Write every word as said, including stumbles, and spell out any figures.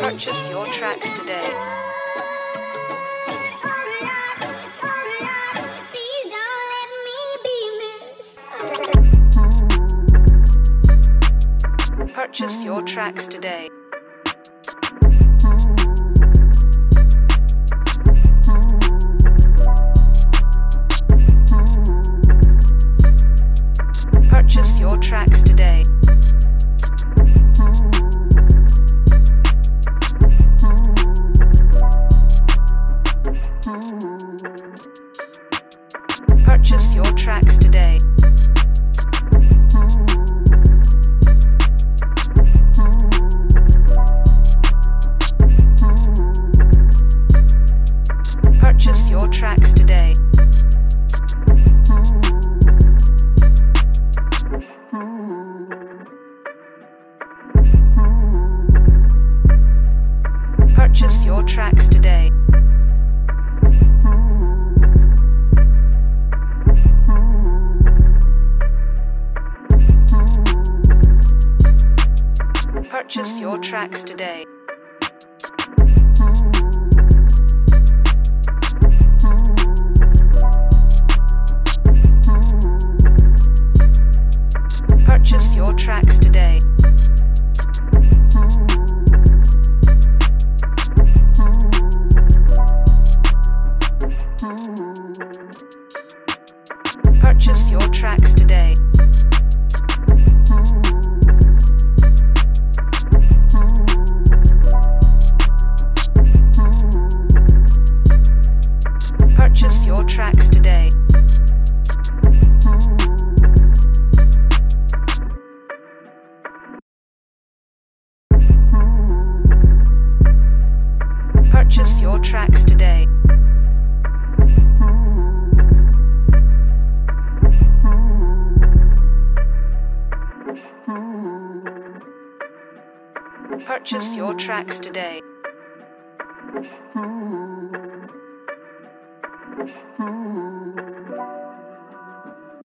Purchase your tracks today. Purchase your tracks today. Purchase your tracks today. Purchase your tracks today. Purchase your tracks today. Purchase your tracks today. Purchase your tracks today. Purchase your tracks today. Purchase your tracks today. Purchase your tracks today. Purchase your tracks today. Purchase your tracks today.